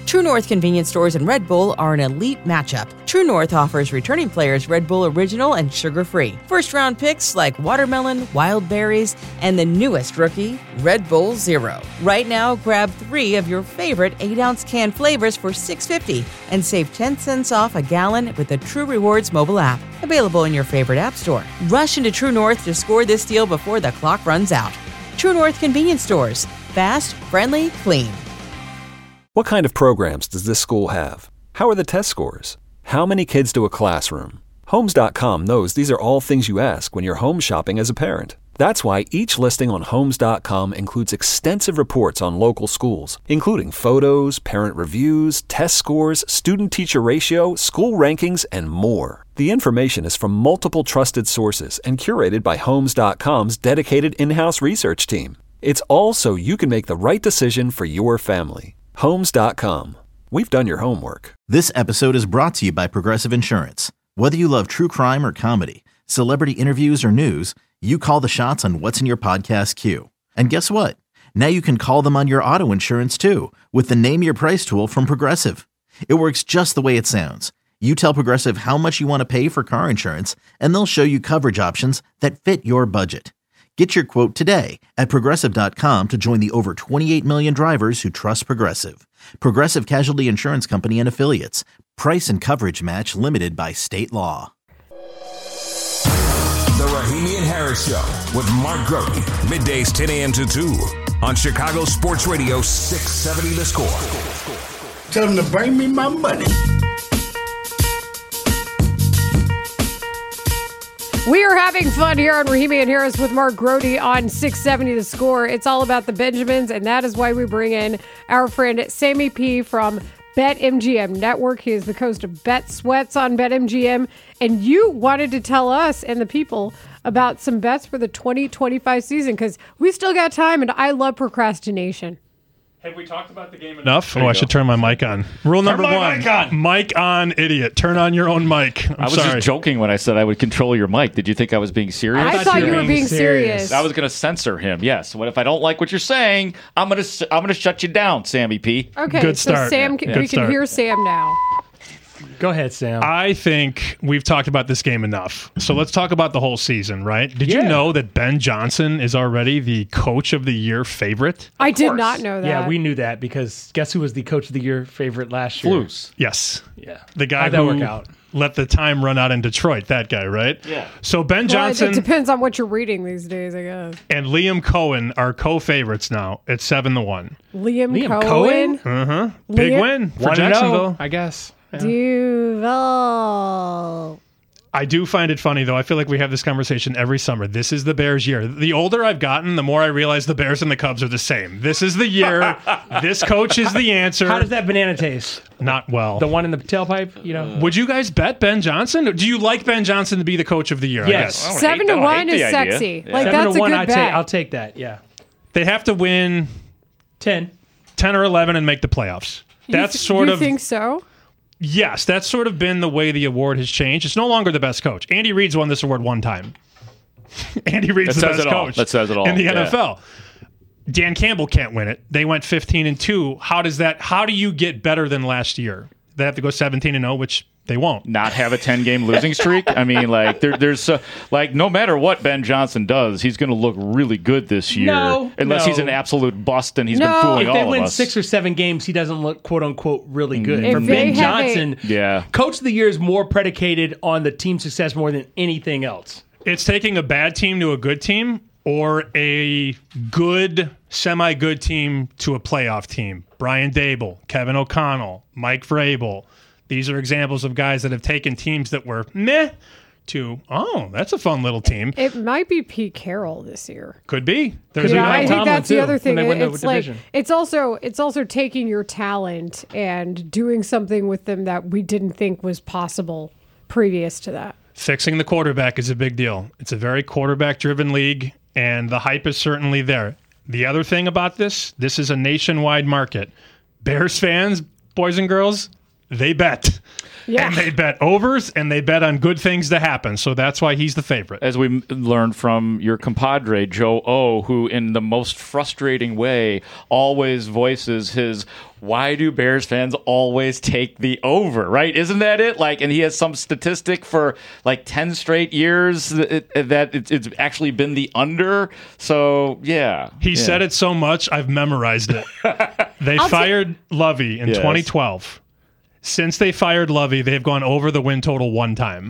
True North convenience stores and Red Bull are an elite matchup. True North offers returning players Red Bull Original and sugar-free. First-round picks like watermelon, wild berries, and the newest rookie, Red Bull Zero. Right now, grab 3 of your favorite 8-ounce can flavors for $6.50 and save 10 cents off a gallon with the True Rewards mobile app. Available in your favorite app store. Rush into True North to score this deal before the clock runs out. True North convenience stores. Fast, friendly, clean. What kind of programs does this school have? How are the test scores? How many kids to a classroom? Homes.com knows these are all things you ask when you're home shopping as a parent. That's why each listing on Homes.com includes extensive reports on local schools, including photos, parent reviews, test scores, student-teacher ratio, school rankings, and more. The information is from multiple trusted sources and curated by Homes.com's dedicated in-house research team. It's all so you can make the right decision for your family. Homes.com. We've done your homework. This episode is brought to you by Progressive Insurance. Whether you love true crime or comedy, celebrity interviews or news, you call the shots on what's in your podcast queue. And guess what? Now you can call them on your auto insurance too with the Name Your Price tool from Progressive. It works just the way it sounds. You tell Progressive how much you want to pay for car insurance, and they'll show you coverage options that fit your budget. Get your quote today at Progressive.com to join the over 28 million drivers who trust Progressive. Progressive Casualty Insurance Company and Affiliates. Price and coverage match limited by state law. The Rahimi and Harris Show with Mark Grote. Middays 10 a.m. to 2 on Chicago Sports Radio 670 The Score. Tell them to bring me my money. We are having fun here on Rahimi and Harris with Mark Grote on 670 The Score. It's all about the Benjamins, and that is why we bring in our friend Sammy P. from BetMGM Network. He is the host of Bet Sweats on BetMGM. And you wanted to tell us and the people about some bets for the 2025 season, because we still got time, and I love procrastination. Have we talked about the game enough? I should turn my mic on. Rule number 1. Mic on, idiot. Turn on your own mic. I was just joking when I said I would control your mic. Did you think I was being serious? I thought you were being serious. I was going to censor him. Yes. What if I don't like what you're saying? I'm going to shut you down, Sammy P. Okay. Good so start. Sam, yeah. We can hear Sam now. Go ahead, Sam. I think we've talked about this game enough. So let's talk about the whole season, right? Did you know that Ben Johnson is already the Coach of the Year favorite? I did not know that. Yeah, we knew that because guess who was the Coach of the Year favorite last year? Flus. Yes. Yeah. The guy How'd that work out? Let the time run out in Detroit, that guy, right? Yeah. So Ben Johnson. It depends on what you're reading these days, I guess. And Liam Cohen are co-favorites now at 7-1. Liam Cohen? Uh-huh. Big win for Jacksonville. I guess. Yeah. Duval. I do find it funny, though. I feel like we have this conversation every summer. This is the Bears' year. The older I've gotten, the more I realize the Bears and the Cubs are the same. This is the year. This coach is the answer. How does that banana taste? Not well. The one in the tailpipe, you know? Would you guys bet Ben Johnson? Do you like Ben Johnson to be the Coach of the year? Yes. I guess. 7-1 is sexy. Yeah. Like, that's a good bet. I'll take that, yeah. They have to win 10 or 11 and make the playoffs. That's You think so? Yes, that's sort of been the way the award has changed. It's no longer the best coach. Andy Reid's won this award one time. Andy Reid's the best coach. That says it all. In the NFL. Dan Campbell can't win it. They went 15-2. How do you get better than last year? They have to go 17-0, which they won't. Not have a 10-game losing streak. I mean, like there's like no matter what Ben Johnson does, he's going to look really good this year. Unless he's an absolute bust and he's been fooling all of us. If they win 6 or 7 games, he doesn't look quote unquote really good. If For Ben Johnson, Coach of the Year is more predicated on the team success more than anything else. It's taking a bad team to a good team, or a good, semi-good team to a playoff team. Brian Dable, Kevin O'Connell, Mike Vrabel. These are examples of guys that have taken teams that were meh to, that's a fun little team. It might be Pete Carroll this year. Could be. I think that's the other thing. It's like division. it's also taking your talent and doing something with them that we didn't think was possible previous to that. Fixing the quarterback is a big deal. It's a very quarterback-driven league, and the hype is certainly there. The other thing about this is a nationwide market. Bears fans, boys and girls, they bet. Yeah. And they bet overs, and they bet on good things to happen. So that's why he's the favorite. As we learned from your compadre, Joe O, who in the most frustrating way always voices his, why do Bears fans always take the over, right? Isn't that it? Like, and he has some statistic for like 10 straight years that it's actually been the under. So, yeah. He said it so much, I've memorized it. They fired Lovey in 2012. Since they fired Lovey, they've gone over the win total one time.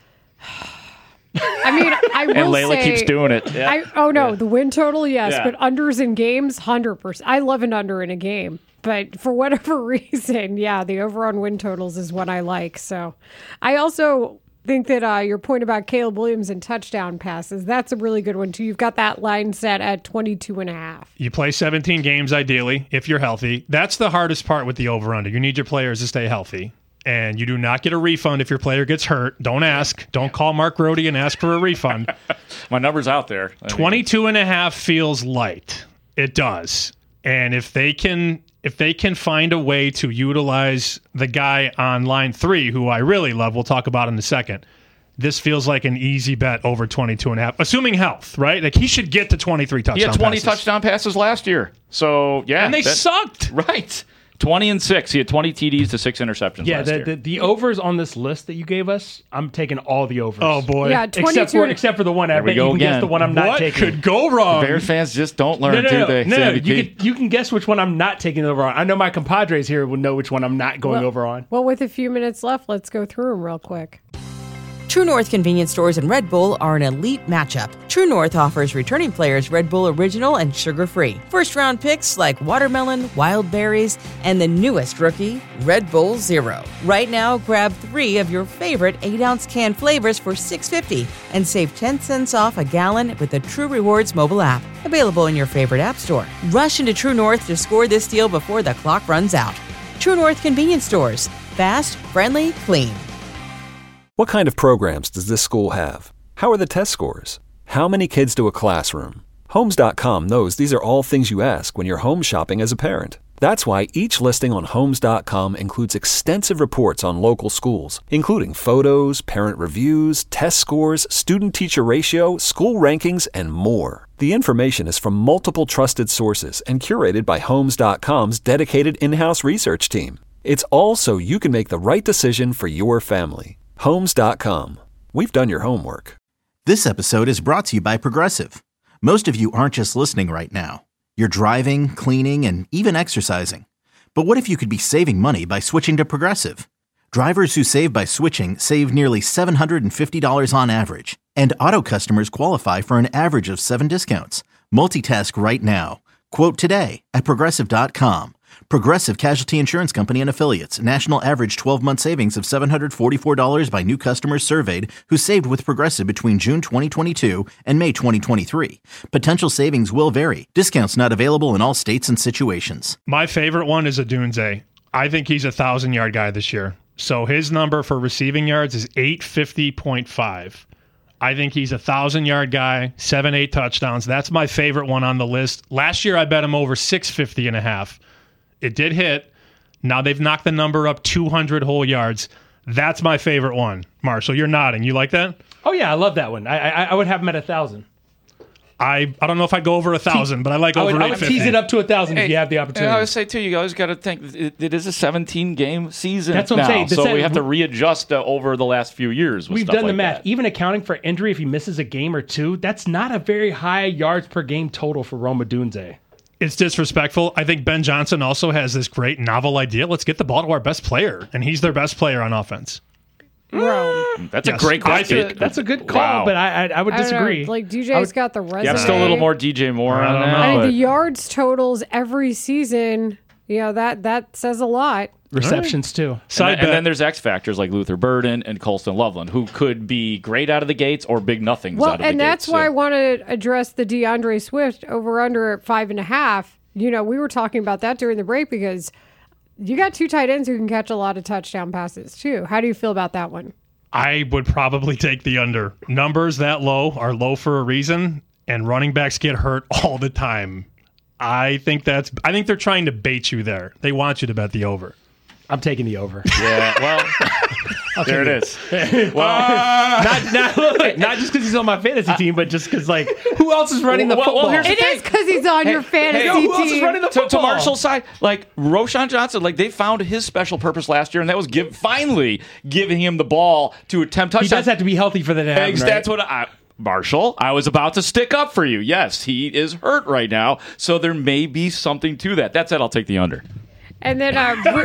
I mean, I will and Layla say, keeps doing it. Yeah. The win total, yes, Yeah. but unders in games, 100%. I love an under in a game, but for whatever reason, the over on win totals is what I like. So I also think that your point about Caleb Williams and touchdown passes, that's a really good one too. You've got that line set at 22.5. You play 17 games ideally if you're healthy. That's the hardest part with the over-under. You need your players to stay healthy. And you do not get a refund if your player gets hurt. Don't ask. Don't call Mark Grody and ask for a refund. My number's out there. 22.5 feels light. It does. And if they can find a way to utilize the guy on line 3, who I really love, we'll talk about in a second, this feels like an easy bet over 22.5, assuming health, right? Like, he should get to 23 touchdown passes. He had 20 touchdown passes last year. So, yeah. And they sucked. Right. 20-6. He had 20 TDs to 6 interceptions last year. The overs on this list that you gave us, I'm taking all the overs. Oh, boy. Yeah, 22. Except for the one. I bet you can guess the one I'm not taking. What could go wrong? Bears fans just don't learn, do they? No. You can guess which one I'm not taking over on. I know my compadres here will know which one I'm not going over on. Well, with a few minutes left, let's go through them real quick. True North convenience stores and Red Bull are an elite matchup. True North offers returning players Red Bull Original and sugar-free. First-round picks like watermelon, wild berries, and the newest rookie, Red Bull Zero. Right now, grab 3 of your favorite 8-ounce can flavors for $6.50 and save 10 cents off a gallon with the True Rewards mobile app. Available in your favorite app store. Rush into True North to score this deal before the clock runs out. True North convenience stores. Fast, friendly, clean. What kind of programs does this school have? How are the test scores? How many kids do a classroom? Homes.com knows these are all things you ask when you're home shopping as a parent. That's why each listing on Homes.com includes extensive reports on local schools, including photos, parent reviews, test scores, student-teacher ratio, school rankings, and more. The information is from multiple trusted sources and curated by Homes.com's dedicated in-house research team. It's all so you can make the right decision for your family. Homes.com. We've done your homework. This episode is brought to you by Progressive. Most of you aren't just listening right now. You're driving, cleaning, and even exercising. But what if you could be saving money by switching to Progressive? Drivers who save by switching save nearly $750 on average. And auto customers qualify for an average of 7 discounts. Multitask right now. Quote today at Progressive.com. Progressive Casualty Insurance Company and Affiliates. National average 12-month savings of $744 by new customers surveyed who saved with Progressive between June 2022 and May 2023. Potential savings will vary. Discounts not available in all states and situations. My favorite one is Odunze. I think he's a 1,000-yard guy this year. So his number for receiving yards is 850.5. I think he's a 1,000-yard guy, 7-8 touchdowns. That's my favorite one on the list. Last year, I bet him over 650.5. It did hit. Now they've knocked the number up 200 whole yards. That's my favorite one. Marshall, you're nodding. You like that? Oh, yeah, I love that one. I would have him at 1,000. I don't know if I go over 1,000, but I like over 850. I would tease it up to 1,000 if you have the opportunity. I would say, too, you always got to think, it is a 17-game season. That's what I'm saying. So we have to readjust over the last few years. We've done the math. Even accounting for injury, if he misses a game or two, that's not a very high yards per game total for Rome Odunze. It's disrespectful. I think Ben Johnson also has this great novel idea. Let's get the ball to our best player, and he's their best player on offense. That's a great question. That's a good call, but I would disagree. Like, DJ's got the resume. Yeah, still a little more DJ Moore on that. I mean, the yards totals every season, that says a lot. Receptions, too. And then there's X factors like Luther Burden and Colston Loveland, who could be great out of the gates or big nothings out of the gates. And that's why I want to address the DeAndre Swift over-under at 5.5. We were talking about that during the break because you got 2 tight ends who can catch a lot of touchdown passes, too. How do you feel about that one? I would probably take the under. Numbers that low are low for a reason, and running backs get hurt all the time. I think they're trying to bait you there. They want you to bet the over. I'm taking the over. Yeah, well, there it is. Well, not just because he's on my fantasy team, but just because, like, who else is running the football? It is because he's on your fantasy team. Who else is running the football? To Marshall's side, like Roschon Johnson, like they found his special purpose last year, and that was finally giving him the ball to attempt touchdowns. He does have to be healthy for that to happen, right? That's what Marshall, I was about to stick up for you. Yes, he is hurt right now, so there may be something to that. That said, I'll take the under. And then,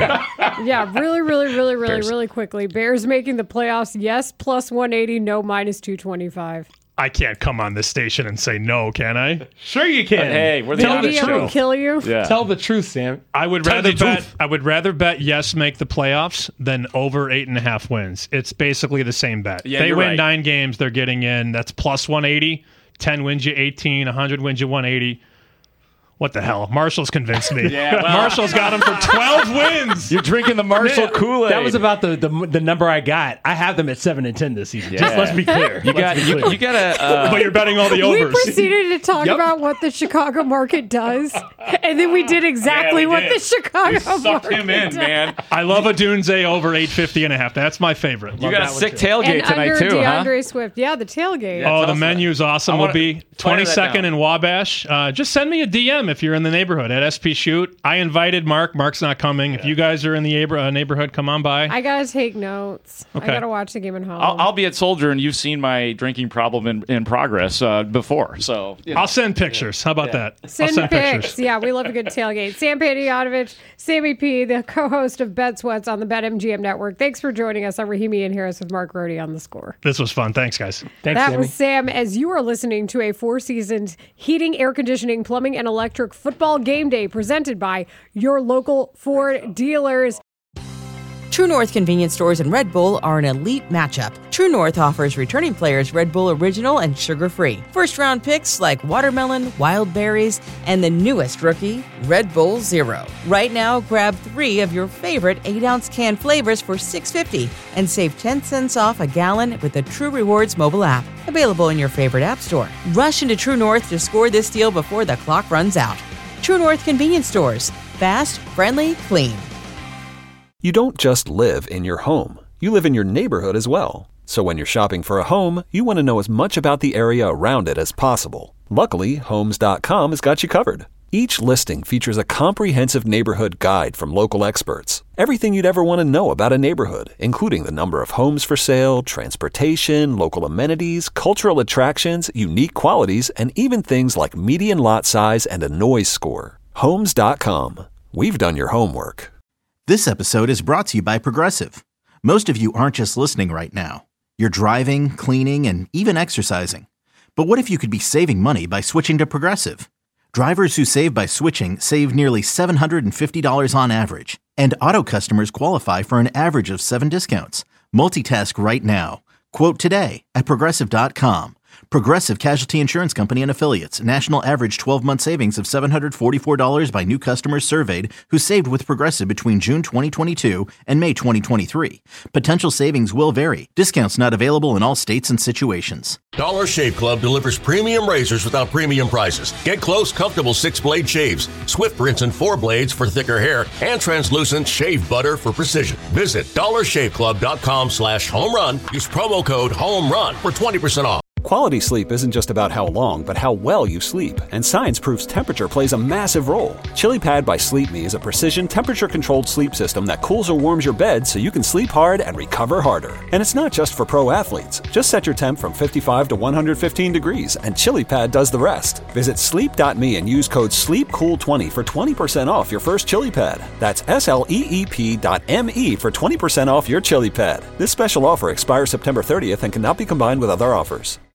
really quickly, Bears making the playoffs, yes, plus 180, no, minus 225. I can't come on this station and say no, can I? Sure you can. Hey, we're the Tell the truth. Kill you. Yeah. Tell the truth, Sam. I would rather bet yes make the playoffs than over 8.5 wins. It's basically the same bet. Yeah, they you're win right. 9 games, they're getting in. That's plus 180. 10 wins you 18. 100 wins you 180. What the hell? Marshall's convinced me. Yeah, well, Marshall's got him for 12 wins. You're drinking the Marshall Kool-Aid. That was about the number I got. I have them at 7-10 this season. Just let's be clear. You got to. But you're betting all the overs. We proceeded to talk about what the Chicago market does, and then we did exactly what the Chicago sucked market him in, does. man. I love a Dunze over 850.5. That's my favorite. You got a sick tailgate And tonight under too, DeAndre Swift. Yeah, the tailgate. Oh, the awesome. menu's awesome. I We'll wanna be plan that 22nd down. in Wabash. Just send me a DM if you're in the neighborhood at SP Shoot. I invited Mark. Mark's not coming. If you guys are in the neighborhood, come on by. I gotta take notes. Okay. I gotta watch the game at home. I'll be at Soldier, and you've seen my drinking problem in progress before. So I'll send pictures. How about that? Send I'll send pics. pictures. Yeah, we love a good tailgate. Sam Panayotovich, Sammy P, the co-host of Bet Sweats on the BetMGM Network. Thanks for joining us. I'm Rahimi and Harris with Mark Rohde on The Score. This was fun. Thanks, guys. Thanks, That Sammy. was Sam, as you are listening to a Four Seasons heating, air conditioning, plumbing, and electric football game day presented by your local Ford dealers. True North convenience stores and Red Bull are an elite matchup. True North offers returning players Red Bull Original and sugar-free. First-round picks like watermelon, wild berries, and the newest rookie, Red Bull Zero. Right now, grab 3 of your favorite 8-ounce can flavors for $6.50 and save 10 cents off a gallon with the True Rewards mobile app. Available in your favorite app store. Rush into True North to score this deal before the clock runs out. True North convenience stores. Fast, friendly, clean. You don't just live in your home. You live in your neighborhood as well. So when you're shopping for a home, you want to know as much about the area around it as possible. Luckily, Homes.com has got you covered. Each listing features a comprehensive neighborhood guide from local experts. Everything you'd ever want to know about a neighborhood, including the number of homes for sale, transportation, local amenities, cultural attractions, unique qualities, and even things like median lot size and a noise score. Homes.com. We've done your homework. This episode is brought to you by Progressive. Most of you aren't just listening right now. You're driving, cleaning, and even exercising. But what if you could be saving money by switching to Progressive? Drivers who save by switching save nearly $750 on average. And auto customers qualify for an average of 7 discounts. Multitask right now. Quote today at Progressive.com. Progressive Casualty Insurance Company and Affiliates. National average 12-month savings of $744 by new customers surveyed who saved with Progressive between June 2022 and May 2023. Potential savings will vary. Discounts not available in all states and situations. Dollar Shave Club delivers premium razors without premium prices. Get close, comfortable 6-blade shaves, swift rinse and 4 blades for thicker hair, and translucent shave butter for precision. Visit dollarshaveclub.com/home run. Use promo code HOME RUN for 20% off. Quality sleep isn't just about how long, but how well you sleep. And science proves temperature plays a massive role. ChiliPad by Sleep Me is a precision temperature-controlled sleep system that cools or warms your bed so you can sleep hard and recover harder. And it's not just for pro athletes. Just set your temp from 55 to 115 degrees, and ChiliPad does the rest. Visit sleep.me and use code SLEEPCOOL20 for 20% off your first ChiliPad. That's SLEEP.me for 20% off your ChiliPad. This special offer expires September 30th and cannot be combined with other offers.